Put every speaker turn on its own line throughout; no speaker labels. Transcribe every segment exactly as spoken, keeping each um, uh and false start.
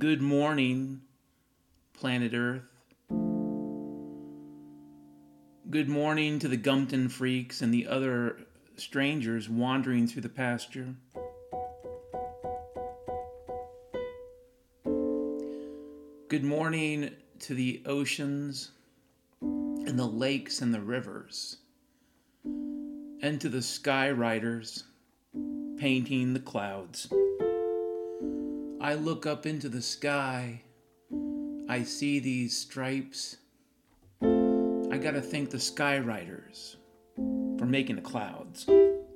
Good morning, planet Earth. Good morning to the Gumpton freaks and the other strangers wandering through the pasture. Good morning to the oceans and the lakes and the rivers, and to the skywriters painting the clouds. I look up into the sky. I see these stripes. I gotta thank the skywriters for making the clouds.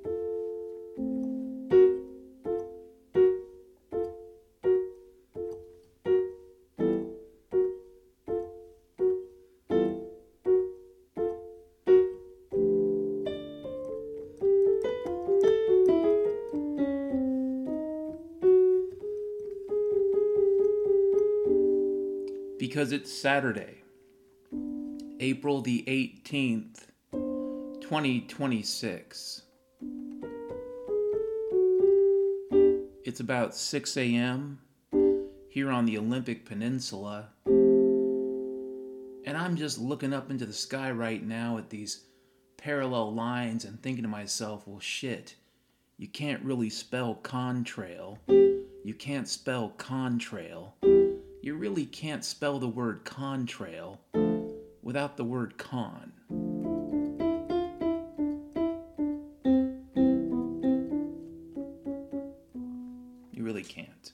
Because it's Saturday, April the eighteenth, twenty twenty-six. It's about six a.m. here on the Olympic Peninsula, and I'm just looking up into the sky right now at these parallel lines and thinking to myself, well, shit, you can't really spell contrail. You can't spell contrail. You really can't spell the word contrail without the word con. You really can't.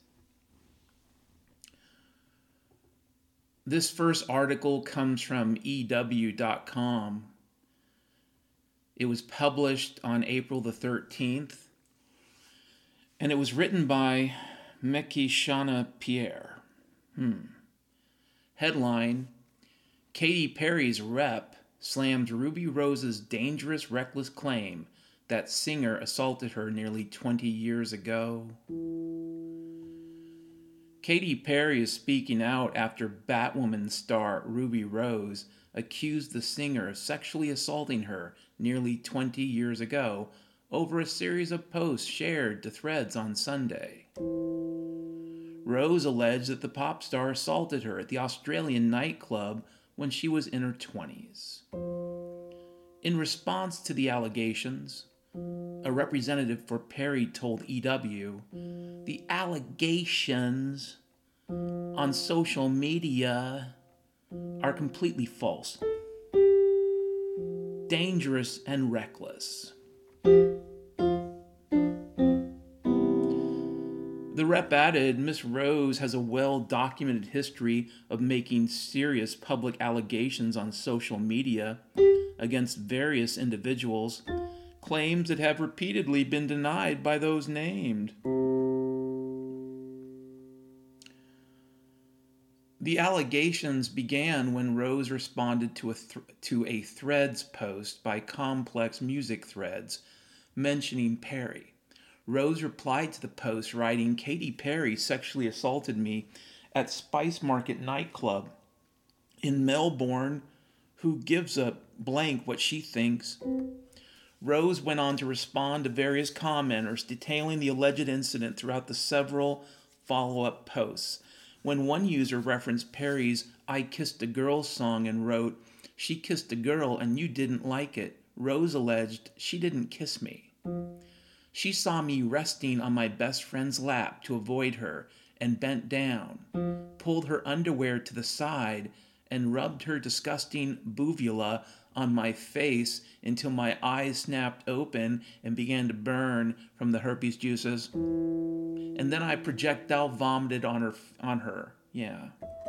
This first article comes from E W dot com. It was published on April the thirteenth, and it was written by Meki Shana Pierre. Hmm. Headline: Katy Perry's rep slammed Ruby Rose's dangerous, reckless claim that singer assaulted her nearly twenty years ago. Katy Perry is speaking out after Batwoman star Ruby Rose accused the singer of sexually assaulting her nearly twenty years ago over a series of posts shared to Threads on Sunday. Rose alleged that the pop star assaulted her at the Australian nightclub when she was in her twenties. In response to the allegations, a representative for Perry told E W, the allegations on social media are completely false, dangerous, and reckless. The rep added, Miss Rose has a well-documented history of making serious public allegations on social media against various individuals, claims that have repeatedly been denied by those named. The allegations began when Rose responded to a, th- to a Threads post by Complex Music Threads mentioning Perry. Rose replied to the post writing, Katy Perry sexually assaulted me at Spice Market nightclub in Melbourne. Who gives a blank what she thinks? Rose went on to respond to various commenters detailing the alleged incident throughout the several follow-up posts. When one user referenced Perry's I Kissed a Girl song and wrote, she kissed a girl and you didn't like it, Rose alleged she didn't kiss me. She saw me resting on my best friend's lap to avoid her and bent down, pulled her underwear to the side, and rubbed her disgusting boovula on my face until my eyes snapped open and began to burn from the herpes juices. And then I projectile vomited on her. On her. Yeah.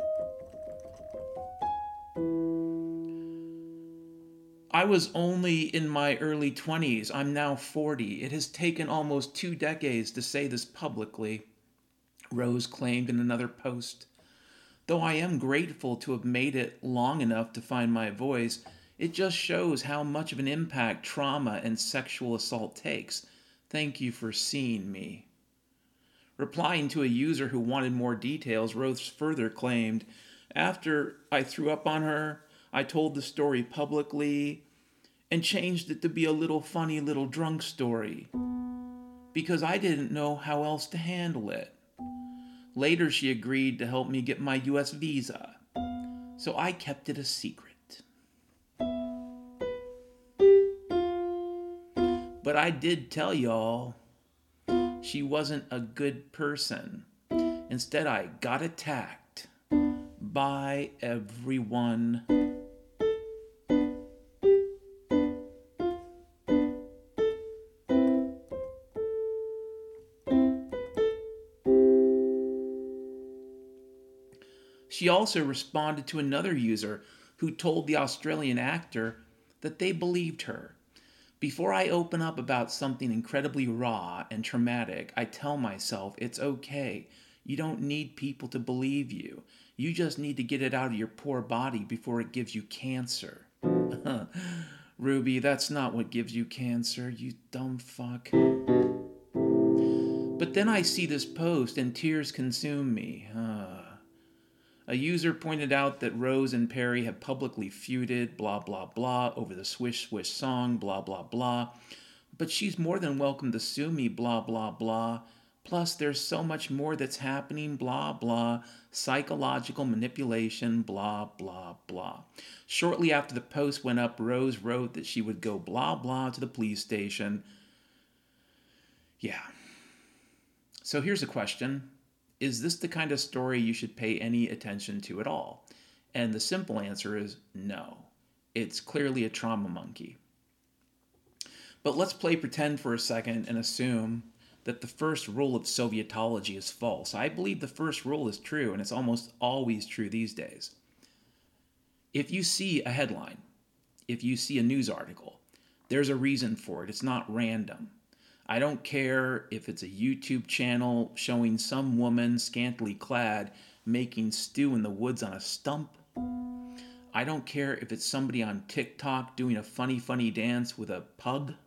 I was only in my early twenties. I'm now forty. It has taken almost two decades to say this publicly, Rose claimed in another post. Though I am grateful to have made it long enough to find my voice, it just shows how much of an impact trauma and sexual assault takes. Thank you for seeing me. Replying to a user who wanted more details, Rose further claimed, after I threw up on her, I told the story publicly and changed it to be a little funny little drunk story because I didn't know how else to handle it. Later, she agreed to help me get my U S visa, so I kept it a secret. But I did tell y'all she wasn't a good person. Instead, I got attacked by everyone. She also responded to another user who told the Australian actor that they believed her. Before I open up about something incredibly raw and traumatic, I tell myself it's okay. You don't need people to believe you. You just need to get it out of your poor body before it gives you cancer. Ruby, that's not what gives you cancer, you dumb fuck. But then I see this post and tears consume me. Uh, a user pointed out that Rose and Perry have publicly feuded, blah, blah, blah, over the Swish Swish song, blah, blah, blah. But she's more than welcome to sue me, blah, blah, blah. Plus, there's so much more that's happening, blah, blah. Psychological manipulation, blah, blah, blah. Shortly after the post went up, Rose wrote that she would go blah, blah to the police station. Yeah. So here's a question. Is this the kind of story you should pay any attention to at all? And the simple answer is no. It's clearly a trauma monkey. But let's play pretend for a second and assume that the first rule of Sovietology is false. I believe the first rule is true, and it's almost always true these days. If you see a headline, if you see a news article, there's a reason for it. It's not random. I don't care if it's a YouTube channel showing some woman scantily clad making stew in the woods on a stump. I don't care if it's somebody on TikTok doing a funny, funny dance with a pug.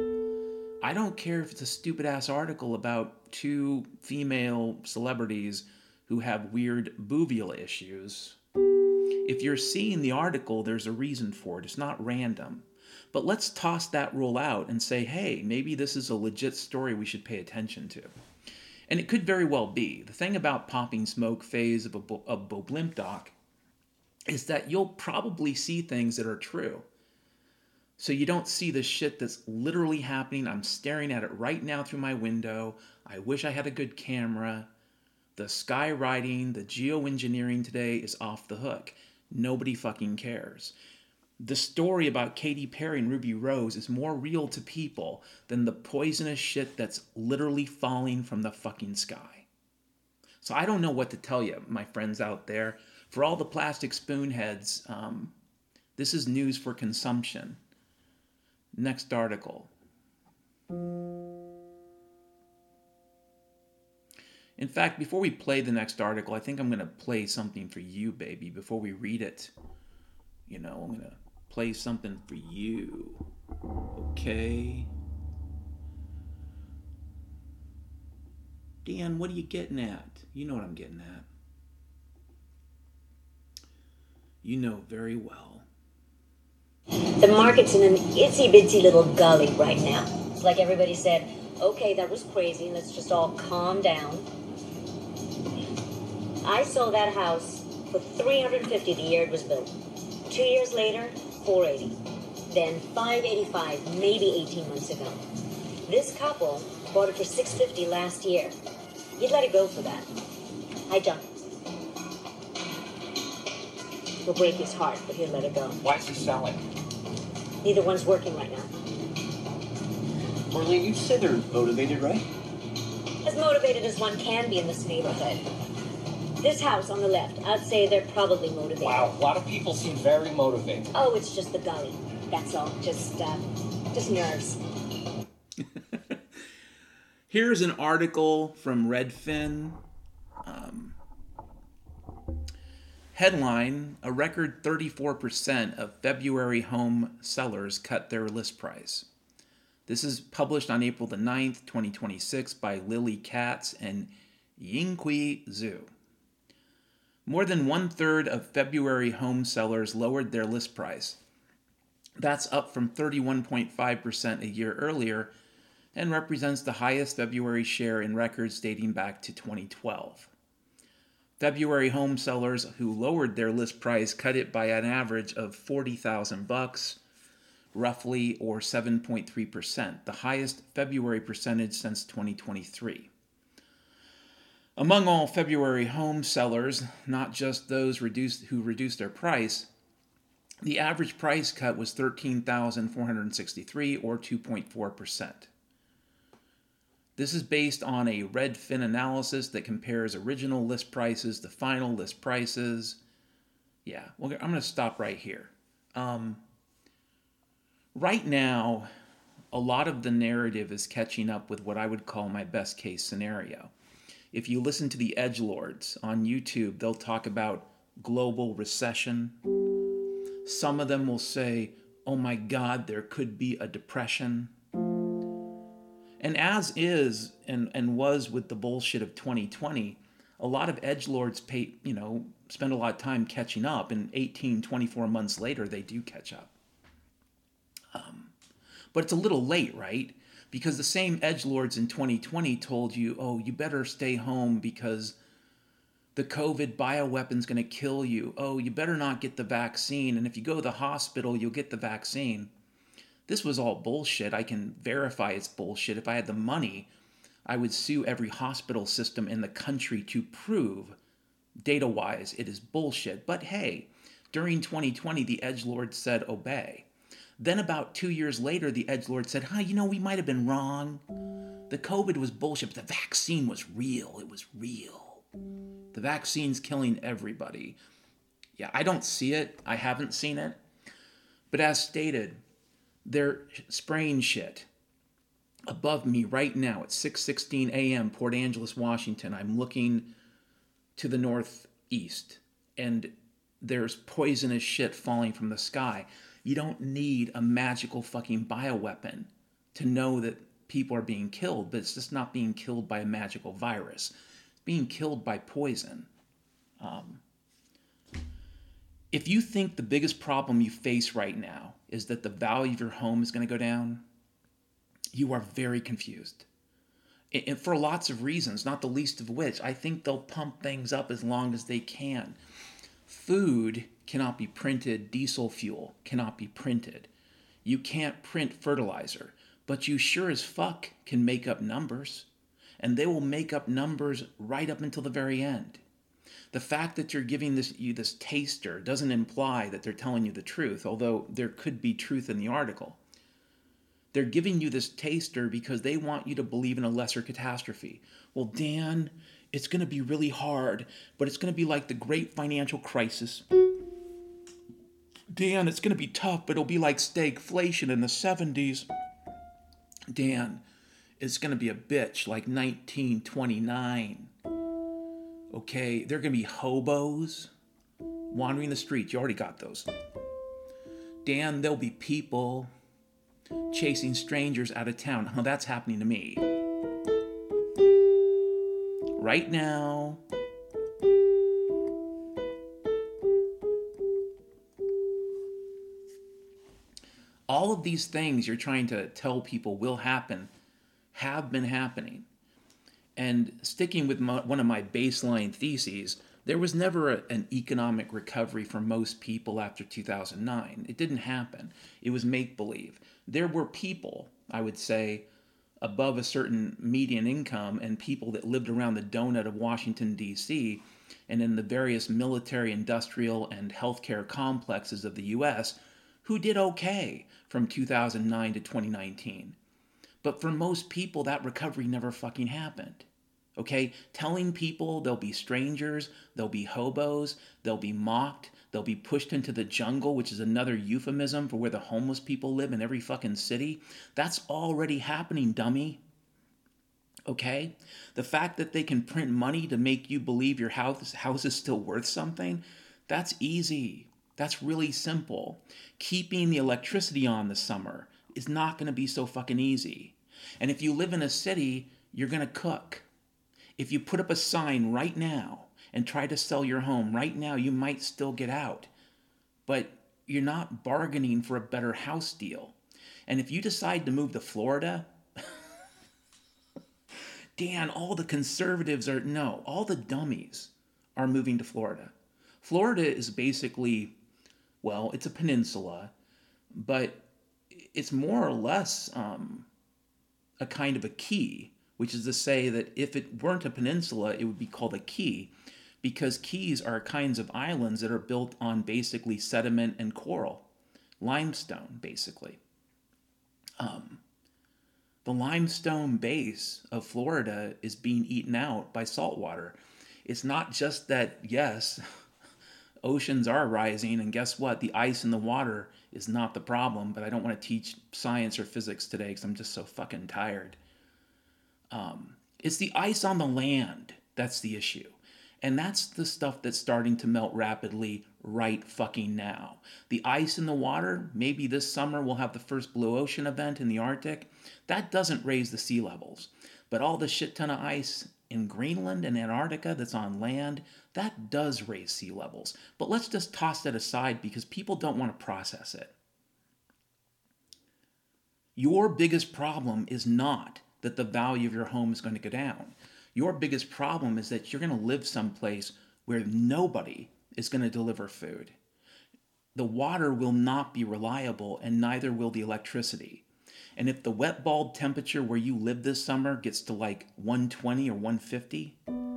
I don't care if it's a stupid-ass article about two female celebrities who have weird boobial issues. If you're seeing the article, there's a reason for it. It's not random. But let's toss that rule out and say, hey, maybe this is a legit story we should pay attention to. And it could very well be. The thing about Popping Smoke phase of a Bo- of Bo Blimp doc is that you'll probably see things that are true. So you don't see the shit that's literally happening. I'm staring at it right now through my window. I wish I had a good camera. The skywriting, the geoengineering today is off the hook. Nobody fucking cares. The story about Katy Perry and Ruby Rose is more real to people than the poisonous shit that's literally falling from the fucking sky. So I don't know what to tell you, my friends out there. For all the plastic spoon heads, um, this is news for consumption. Next article. In fact, before we play the next article, I think I'm going to play something for you, baby, before we read it. You know, I'm going to play something for you. Okay? Dan, what are you getting at? You know what I'm getting at. You know very well.
The market's in an itsy-bitsy little gully right now. It's like everybody said, okay, that was crazy, let's just all calm down. I sold that house for three hundred fifty the year it was built. Two years later, four eighty. Then five eighty-five, maybe eighteen months ago. This couple bought it for six fifty last year. You'd let it go for that. Hi, John. Will break his heart, but he'll let it go.
Why is he selling?
Neither one's working right now.
Marlene, you said they're motivated, right?
As motivated as one can be in this neighborhood. This house on the left, I'd say they're probably motivated.
Wow, a lot of people seem very motivated.
Oh, it's just the gully. That's all. Just, uh, just nerves.
Here's an article from Redfin. Um, headline, a record thirty-four percent of February home sellers cut their list price. This is published on April the ninth, twenty twenty-six by Lily Katz and Yingqi Zhu. More than one-third of February home sellers lowered their list price. That's up from thirty-one point five percent a year earlier and represents the highest February share in records dating back to twenty twelve. February home sellers who lowered their list price cut it by an average of forty thousand bucks, roughly, or seven point three percent, the highest February percentage since twenty twenty-three. Among all February home sellers, not just those reduced who reduced their price, the average price cut was thirteen thousand four hundred sixty-three, or two point four percent. This is based on a Redfin analysis that compares original list prices to final list prices. Yeah, well, I'm going to stop right here. Um, right now, a lot of the narrative is catching up with what I would call my best case scenario. If you listen to the edgelords on YouTube, they'll talk about global recession. Some of them will say, oh my God, there could be a depression. And as is and, and was with the bullshit of twenty twenty, a lot of edgelords pay, you know, spend a lot of time catching up, and eighteen, twenty-four months later, they do catch up. Um, but it's a little late, right? Because the same edgelords in twenty twenty told you, oh, you better stay home because the COVID bioweapon's going to kill you. Oh, you better not get the vaccine. And if you go to the hospital, you'll get the vaccine. This was all bullshit. I can verify it's bullshit. If I had the money, I would sue every hospital system in the country to prove, data-wise, it is bullshit. But hey, during twenty twenty, the edgelord said obey. Then about two years later, the edgelord said, huh, you know, we might have been wrong. The COVID was bullshit, but the vaccine was real. It was real. The vaccine's killing everybody. Yeah, I don't see it. I haven't seen it. But as stated, they're spraying shit above me right now at six sixteen a.m. Port Angeles, Washington. I'm looking to the northeast, and there's poisonous shit falling from the sky. You don't need a magical fucking bioweapon to know that people are being killed, but it's just not being killed by a magical virus. It's being killed by poison. Um, if you think the biggest problem you face right now is that the value of your home is going to go down, you are very confused. And for lots of reasons, not the least of which, I think they'll pump things up as long as they can. Food cannot be printed. Diesel fuel cannot be printed. You can't print fertilizer, but you sure as fuck can make up numbers. And they will make up numbers right up until the very end. The fact that you're giving this you this taster doesn't imply that they're telling you the truth, although there could be truth in the article. They're giving you this taster because they want you to believe in a lesser catastrophe. Well, Dan, it's going to be really hard, but it's going to be like the great financial crisis. Dan, it's going to be tough, but it'll be like stagflation in the seventies. Dan, it's going to be a bitch like nineteen twenty-nine. Okay, they're going to be hobos wandering the streets. You already got those. Dan, there'll be people chasing strangers out of town. Oh, that's happening to me. Right now. All of these things you're trying to tell people will happen have been happening. And sticking with my, one of my baseline theses, there was never a, an economic recovery for most people after two thousand nine. It didn't happen. It was make-believe. There were people, I would say, above a certain median income and people that lived around the donut of Washington, D C, and in the various military, industrial, and healthcare complexes of the U S who did okay from two thousand nine to twenty nineteen. But for most people, that recovery never fucking happened. Okay? Telling people they'll be strangers, they'll be hobos, they'll be mocked, they'll be pushed into the jungle, which is another euphemism for where the homeless people live in every fucking city. That's already happening, dummy. Okay? The fact that they can print money to make you believe your house, house is still worth something, that's easy. That's really simple. Keeping the electricity on this summer is not going to be so fucking easy. And if you live in a city, you're going to cook. If you put up a sign right now and try to sell your home right now, you might still get out. But you're not bargaining for a better house deal. And if you decide to move to Florida, Dan, all the conservatives are, no, all the dummies are moving to Florida. Florida is basically, well, it's a peninsula, but it's more or less um, a kind of a key, which is to say that if it weren't a peninsula, it would be called a key, because keys are kinds of islands that are built on basically sediment and coral, limestone, basically. Um, the limestone base of Florida is being eaten out by saltwater. It's not just that, yes, oceans are rising, and guess what? The ice in the water is not the problem, but I don't want to teach science or physics today because I'm just so fucking tired. Um, it's the ice on the land that's the issue. And that's the stuff that's starting to melt rapidly right fucking now. The ice in the water, maybe this summer we'll have the first blue ocean event in the Arctic. That doesn't raise the sea levels. But all the shit ton of ice in Greenland and Antarctica that's on land, that does raise sea levels. But let's just toss that aside because people don't want to process it. Your biggest problem is not that the value of your home is going to go down. Your biggest problem is that you're going to live someplace where nobody is going to deliver food. The water will not be reliable, and neither will the electricity. And if the wet bulb temperature where you live this summer gets to like one twenty or one fifty,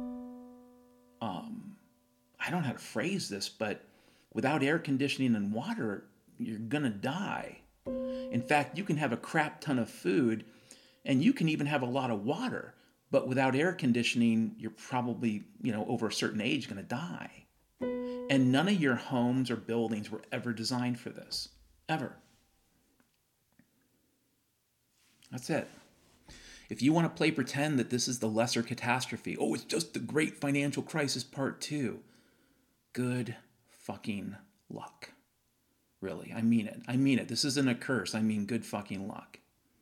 um, I don't know how to phrase this, but without air conditioning and water, you're going to die. In fact, you can have a crap ton of food, and you can even have a lot of water, but without air conditioning, you're probably, you know, over a certain age going to die. And none of your homes or buildings were ever designed for this. Ever. That's it. If you want to play pretend that this is the lesser catastrophe, oh, it's just the great financial crisis part two, good fucking luck. Really, I mean it. I mean it. This isn't a curse. I mean good fucking luck.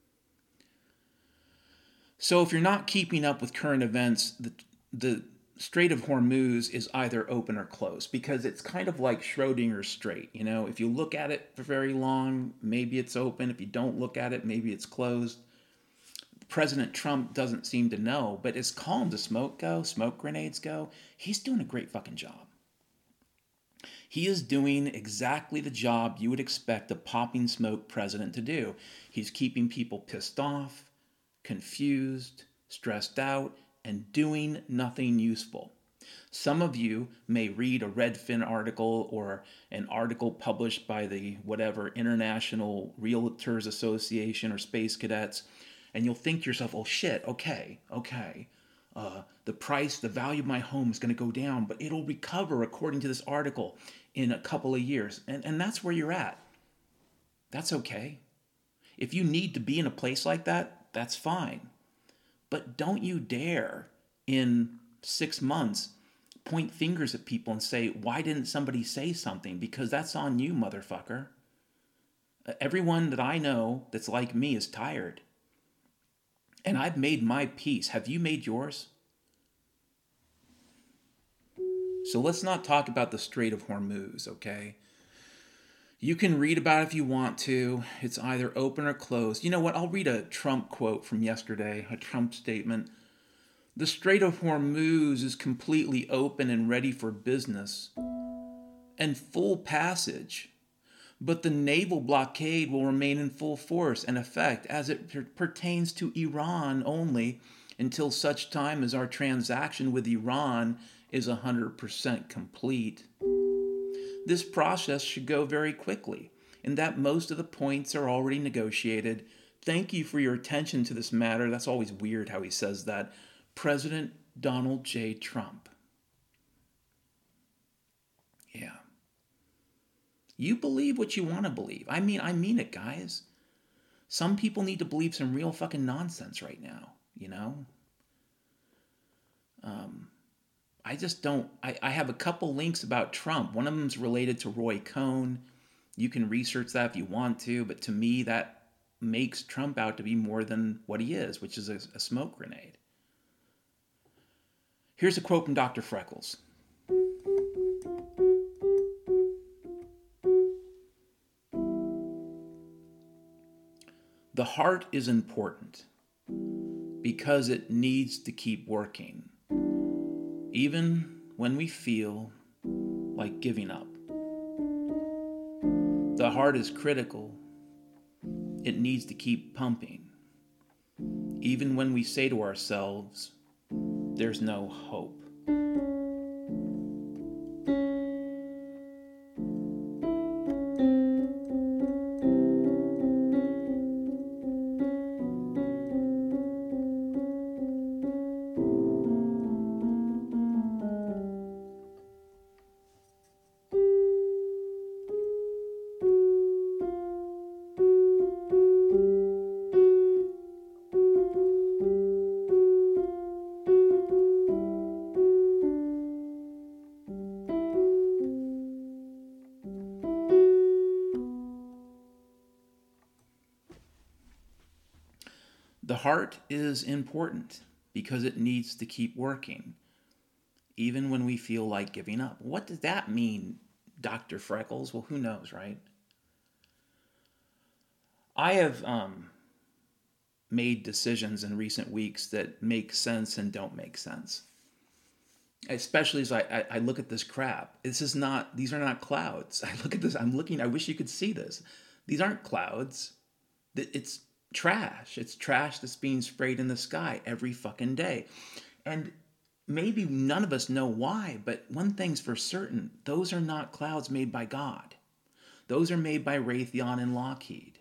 So if you're not keeping up with current events, the, the Strait of Hormuz is either open or closed, because it's kind of like Schrodinger's Strait. You know, if you look at it for very long, maybe it's open. If you don't look at it, maybe it's closed. President Trump doesn't seem to know, but as calm as smoke go, smoke grenades go, he's doing a great fucking job. He is doing exactly the job you would expect a popping smoke president to do. He's keeping people pissed off, confused, stressed out, and doing nothing useful. Some of you may read a Redfin article or an article published by the whatever International Realtors Association or Space Cadets, and you'll think to yourself, oh shit, okay, okay. Uh, the price, the value of my home is going to go down, but it'll recover according to this article in a couple of years. And, and that's where you're at. That's okay. If you need to be in a place like that, that's fine. But don't you dare in six months point fingers at people and say, why didn't somebody say something? Because that's on you, motherfucker. Everyone that I know that's like me is tired. And I've made my peace. Have you made yours? So let's not talk about the Strait of Hormuz, okay? You can read about it if you want to. It's either open or closed. You know what? I'll read a Trump quote from yesterday, a Trump statement. The Strait of Hormuz is completely open and ready for business and full passage, but the naval blockade will remain in full force and effect as it per- pertains to Iran only until such time as our transaction with Iran is one hundred percent complete. This process should go very quickly, in that most of the points are already negotiated. Thank you for your attention to this matter. That's always weird how he says that. President Donald J. Trump. Yeah. You believe what you want to believe. I mean, I mean it, guys. Some people need to believe some real fucking nonsense right now, you know? Um... I just don't, I, I have a couple links about Trump. One of them's related to Roy Cohn. You can research that if you want to, but to me that makes Trump out to be more than what he is, which is a, a smoke grenade. Here's a quote from Doctor Freckles. The heart is important because it needs to keep working, even when we feel like giving up. The heart is critical. It needs to keep pumping. Even when we say to ourselves, there's no hope. The heart is important because it needs to keep working, even when we feel like giving up. What does that mean, Doctor Freckles? Well, who knows, right? I have um, made decisions in recent weeks that make sense and don't make sense. Especially as I, I, I look at this crap. This is not, these are not clouds. I look at this, I'm looking, I wish you could see this. These aren't clouds. It's trash. It's trash that's being sprayed in the sky every fucking day. And maybe none of us know why, but one thing's for certain. Those are not clouds made by God. Those are made by Raytheon and Lockheed.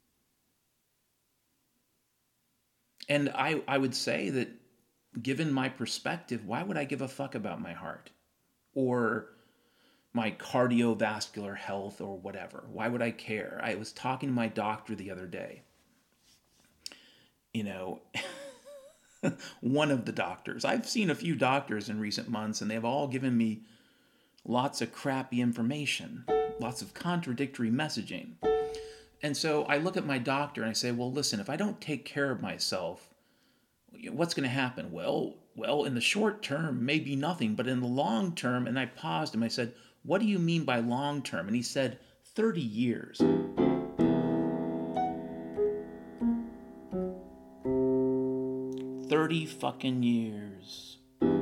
And I, I would say that given my perspective, why would I give a fuck about my heart? Or my cardiovascular health or whatever? Why would I care? I was talking to my doctor the other day. You know, one of the doctors. I've seen a few doctors in recent months, and they've all given me lots of crappy information, lots of contradictory messaging. And so I look at my doctor and I say, well, listen, if I don't take care of myself, what's going to happen? Well, well, in the short term, maybe nothing, but in the long term, and I paused him, I said, what do you mean by long term? And he said, thirty years. thirty fucking years.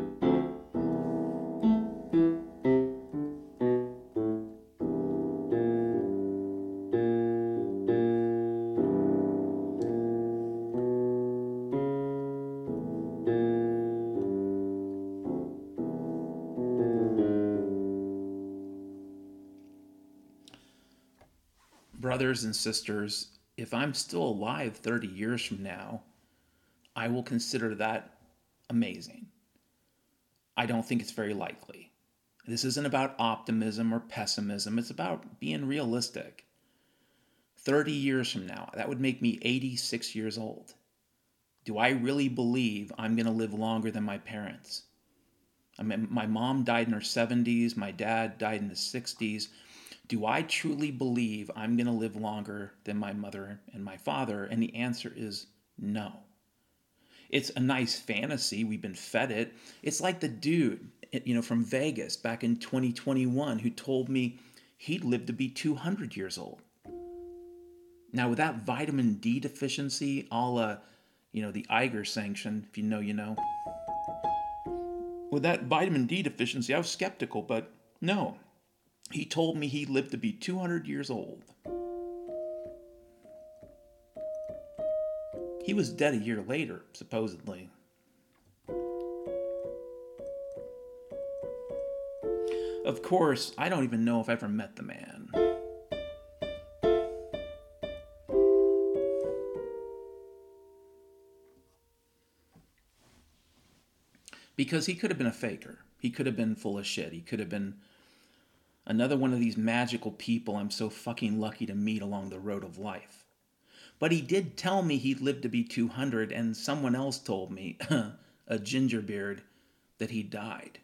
Brothers and sisters, if I'm still alive thirty years from now, I will consider that amazing. I don't think it's very likely. This isn't about optimism or pessimism. It's about being realistic. thirty years from now, that would make me eighty-six years old. Do I really believe I'm going to live longer than my parents? I mean, my mom died in her seventies. My dad died in his sixties. Do I truly believe I'm going to live longer than my mother and my father? And the answer is no. It's a nice fantasy. We've been fed it. It's like the dude, you know, from Vegas back in twenty twenty-one who told me he'd live to be two hundred years old. Now, with that vitamin D deficiency, all, uh, you know, the Iger sanction, if you know, you know. With that vitamin D deficiency, I was skeptical, but no. He told me he'd live to be two hundred years old. He was dead a year later, supposedly. Of course, I don't even know if I ever met the man. Because he could have been a faker. He could have been full of shit. He could have been another one of these magical people I'm so fucking lucky to meet along the road of life. But he did tell me he'd live to be two hundred, and someone else told me, a gingerbeard, that he died.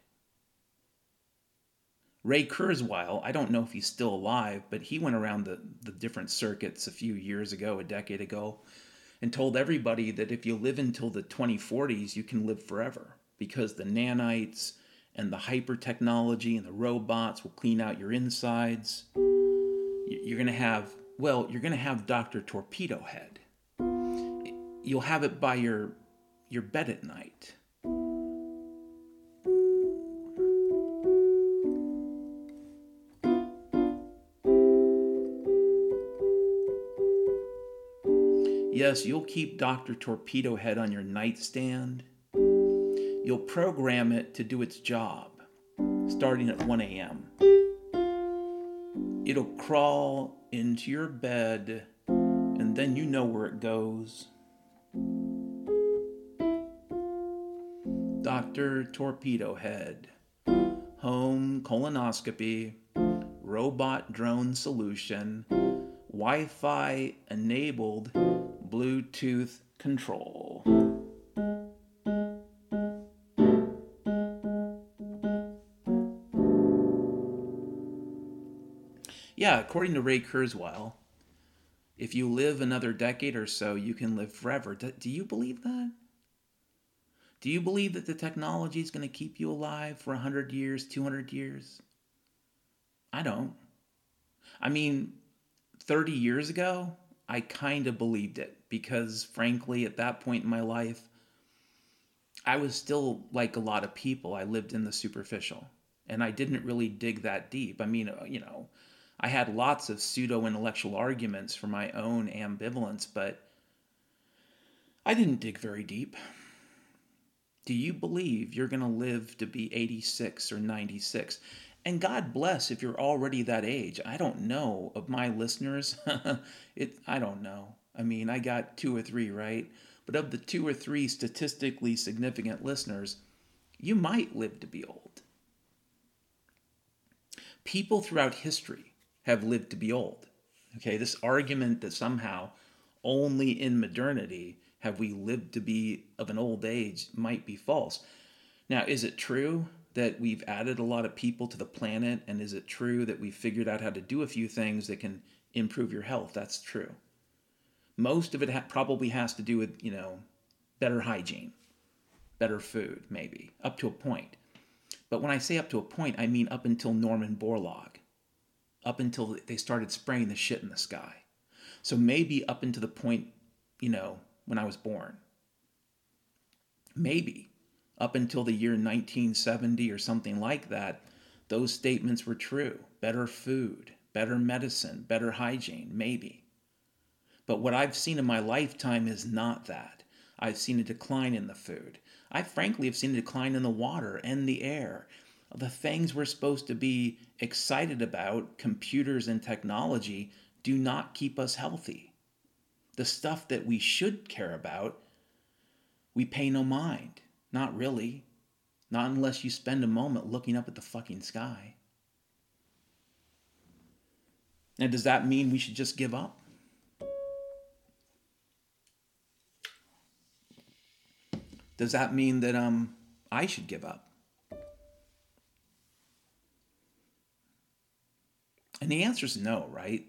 Ray Kurzweil, I don't know if he's still alive, but he went around the, the different circuits a few years ago, a decade ago, and told everybody that if you live until the twenty forties, you can live forever, because the nanites and the hyper technology and the robots will clean out your insides. You're going to have, well, you're going to have Doctor Torpedo Head. You'll have it by your your bed at night. Yes, you'll keep Doctor Torpedo Head on your nightstand. You'll program it to do its job, starting at one a.m. It'll crawl into your bed, and then you know where it goes. Doctor Torpedo Head, home colonoscopy, robot drone solution, Wi-Fi enabled Bluetooth control. Yeah, according to Ray Kurzweil, if you live another decade or so, you can live forever. Do, do you believe that? Do you believe that the technology is going to keep you alive for one hundred years, two hundred years? I don't. I mean, thirty years ago, I kind of believed it because, frankly, at that point in my life, I was still like a lot of people. I lived in the superficial, and I didn't really dig that deep. I mean, you know, I had lots of pseudo-intellectual arguments for my own ambivalence, but I didn't dig very deep. Do you believe you're going to live to be eighty-six or ninety-six? And God bless if you're already that age. I don't know of my listeners. it. I don't know. I mean, I got two or three, right? But of the two or three statistically significant listeners, you might live to be old. People throughout history have lived to be old. Okay, this argument that somehow only in modernity have we lived to be of an old age might be false. Now, is it true that we've added a lot of people to the planet, and is it true that we've figured out how to do a few things that can improve your health? That's true. Most of it ha- probably has to do with, you know, better hygiene, better food, maybe, up to a point. But when I say up to a point, I mean up until Norman Borlaug, up until they started spraying the shit in the sky. So maybe up until the point, you know, when I was born. Maybe up until the year nineteen seventy or something like that, those statements were true. Better food, better medicine, better hygiene, maybe. But what I've seen in my lifetime is not that. I've seen a decline in the food. I frankly have seen a decline in the water and the air. The things we're supposed to be excited about, computers and technology, do not keep us healthy. The stuff that we should care about, we pay no mind. Not really. Not unless you spend a moment looking up at the fucking sky. Now, does that mean we should just give up? Does that mean that um I should give up? And the answer is no, right?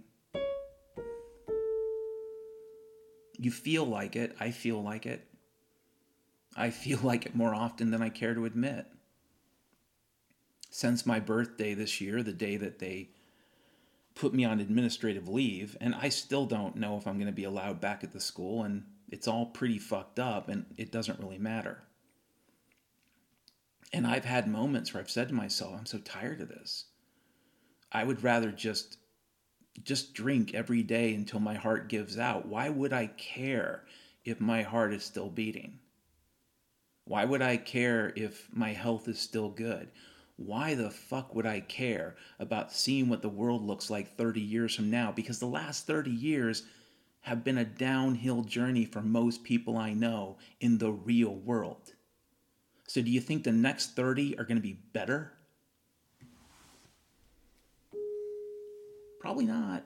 You feel like it. I feel like it. I feel like it more often than I care to admit. Since my birthday this year, the day that they put me on administrative leave, and I still don't know if I'm going to be allowed back at the school, and it's all pretty fucked up, and it doesn't really matter. And I've had moments where I've said to myself, I'm so tired of this. I would rather just just drink every day until my heart gives out. Why would I care if my heart is still beating? Why would I care if my health is still good? Why the fuck would I care about seeing what the world looks like thirty years from now? Because the last thirty years have been a downhill journey for most people I know in the real world. So do you think the next thirty are going to be better? Probably not.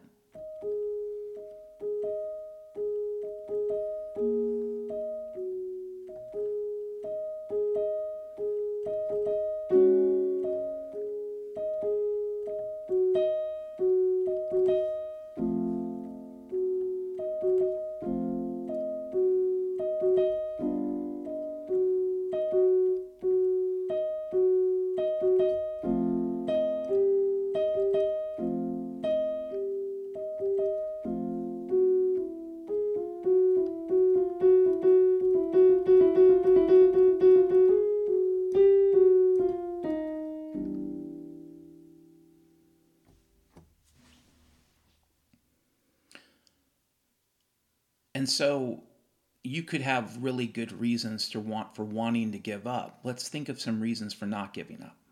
so you could have really good reasons to want for wanting to give up. Let's think of some reasons for not giving up.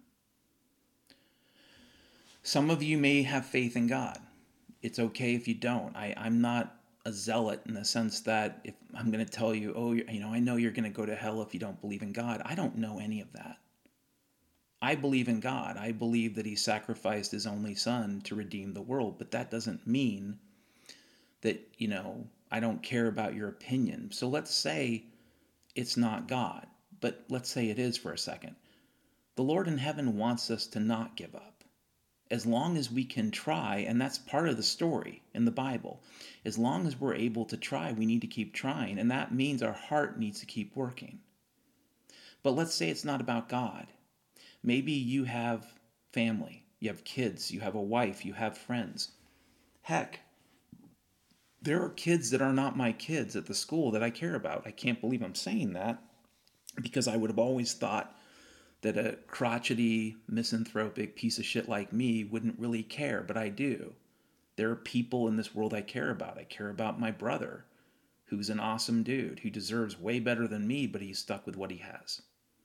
Some of you may have faith in God. It's okay if you don't. I, I'm not a zealot in the sense that if I'm going to tell you, oh, you know, I know you're going to go to hell if you don't believe in God. I don't know any of that. I believe in God. I believe that he sacrificed his only son to redeem the world, but that doesn't mean that, you know, I don't care about your opinion. So let's say it's not God, but let's say it is for a second. The Lord in heaven wants us to not give up. As long as we can try, and that's part of the story in the Bible, as long as we're able to try, we need to keep trying, and that means our heart needs to keep working. But let's say it's not about God. Maybe you have family, you have kids, you have a wife, you have friends. Heck, there are kids that are not my kids at the school that I care about. I can't believe I'm saying that, because I would have always thought that a crotchety, misanthropic piece of shit like me wouldn't really care, but I do. There are people in this world I care about. I care about my brother, who's an awesome dude, who deserves way better than me, but he's stuck with what he has.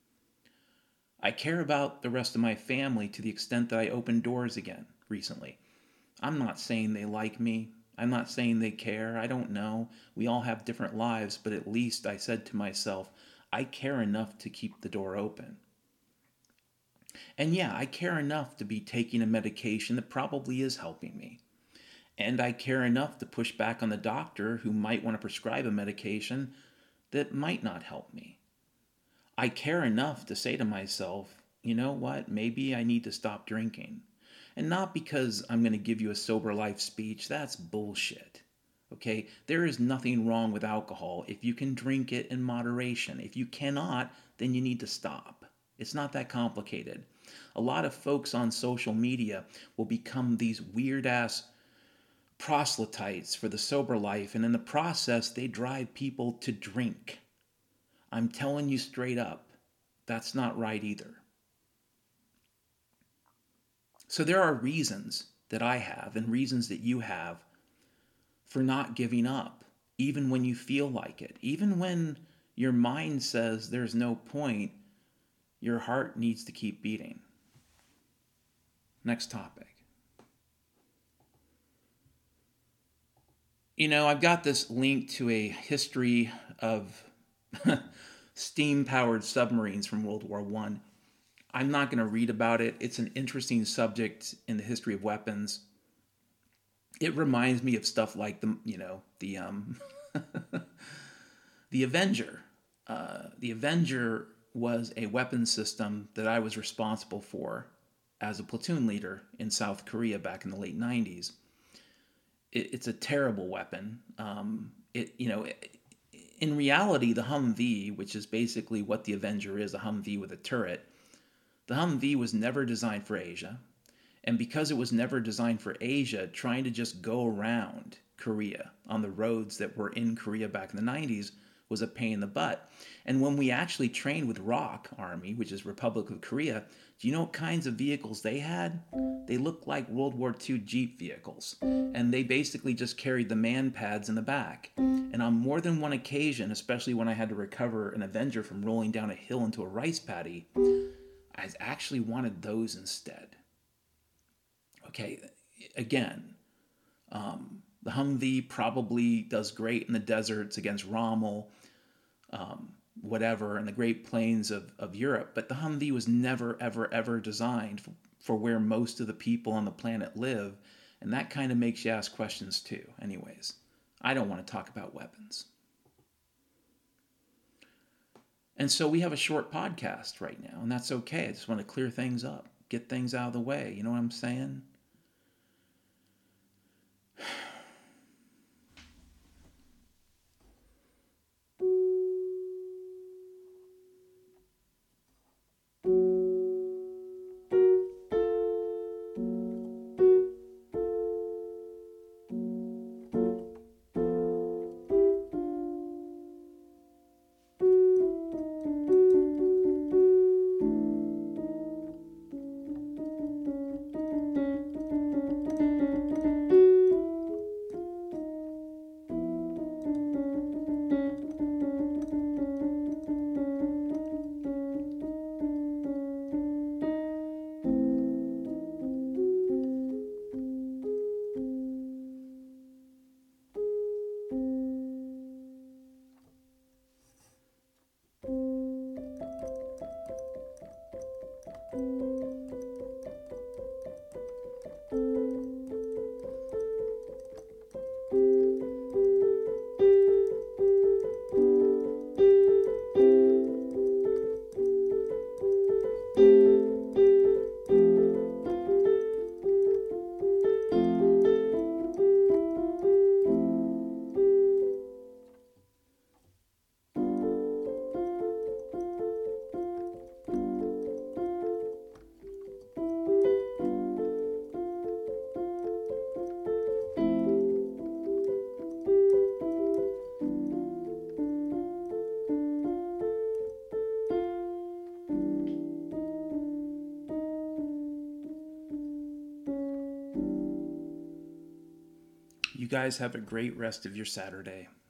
I care about the rest of my family to the extent that I opened doors again recently. I'm not saying they like me. I'm not saying they care. I don't know. We all have different lives, but at least I said to myself, I care enough to keep the door open. And yeah, I care enough to be taking a medication that probably is helping me. And I care enough to push back on the doctor who might want to prescribe a medication that might not help me. I care enough to say to myself, you know what, maybe I need to stop drinking. And not because I'm going to give you a sober life speech. That's bullshit. Okay? There is nothing wrong with alcohol if you can drink it in moderation. If you cannot, then you need to stop. It's not that complicated. A lot of folks on social media will become these weird-ass proselytes for the sober life, and in the process, they drive people to drink. I'm telling you straight up, that's not right either. So there are reasons that I have and reasons that you have for not giving up, even when you feel like it. Even when your mind says there's no point, your heart needs to keep beating. Next topic. You know, I've got this link to a history of steam-powered submarines from World War One. I'm not going to read about it. It's an interesting subject in the history of weapons. It reminds me of stuff like the, you know, the um, the Avenger. Uh, the Avenger was a weapon system that I was responsible for as a platoon leader in South Korea back in the late nineties. It, it's a terrible weapon. Um, it, you know, it, in reality, the Humvee, which is basically what the Avenger is, a Humvee with a turret, the Humvee was never designed for Asia. And because it was never designed for Asia, trying to just go around Korea on the roads that were in Korea back in the nineties was a pain in the butt. And when we actually trained with ROK Army, which is Republic of Korea, do you know what kinds of vehicles they had? They looked like World War Two Jeep vehicles. And they basically just carried the man pads in the back. And on more than one occasion, especially when I had to recover an Avenger from rolling down a hill into a rice paddy, I actually wanted those instead. Okay, again, um, the Humvee probably does great in the deserts against Rommel, um, whatever, in the Great Plains of, of Europe, but the Humvee was never, ever, ever designed for, for where most of the people on the planet live, and that kind of makes you ask questions too. Anyways, I don't want to talk about weapons. And so we have a short podcast right now, and that's okay. I just want to clear things up, get things out of the way. You know what I'm saying? You guys have a great rest of your Saturday.